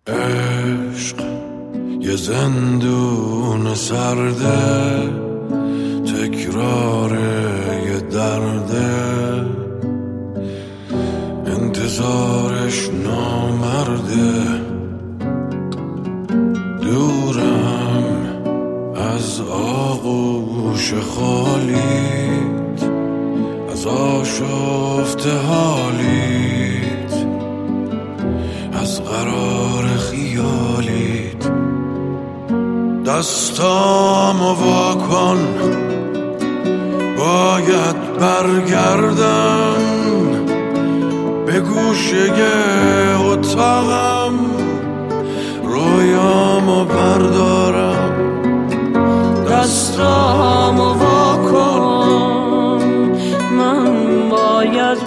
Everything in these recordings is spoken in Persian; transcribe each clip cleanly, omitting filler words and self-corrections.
عشق یه زندون سرده، تکرار یه درده، انتظارش نامرده. دورم از آغوش خالیت، از آشفته حالیت، از قرار خیالیت. دستامو وا کن، باید برگردم به گوشه اتاقم، رویامو بردارم. دستامو وا کن، من باید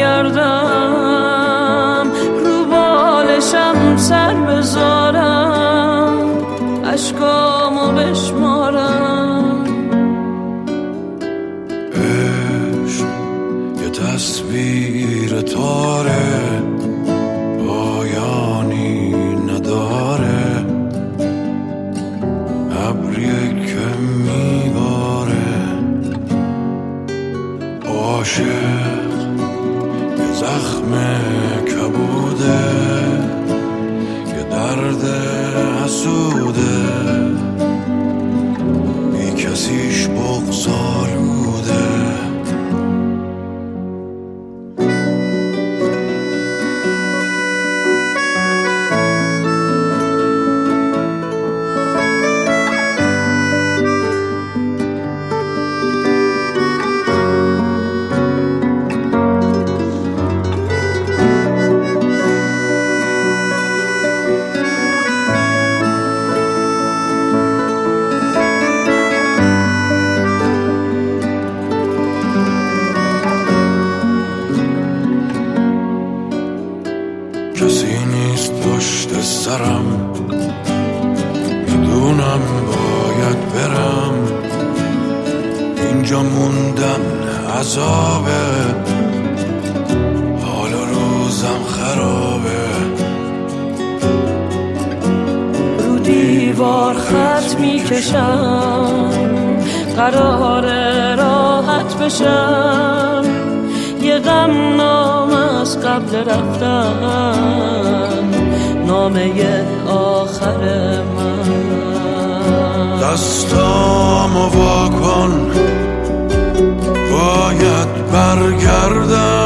برگردم، رو بالشم سر بذارم، اشکامو بشمارم. عشق یه تصویر تاره، پایانی نداره، ابریه که میباره. عاشق یه زخم کبوده، یه درد حسوده، بی کسیش بغض‌آلوده. کسی نیست پشت سرم، میدونم باید برم، اینجا موندن عذابه، حال روزم خرابه. رو دیوار خط میکشم، قرار راحت بشم، یه غم نامه از قبل رفتن، نامه آخر من. دستامو وا کن، باید برگردم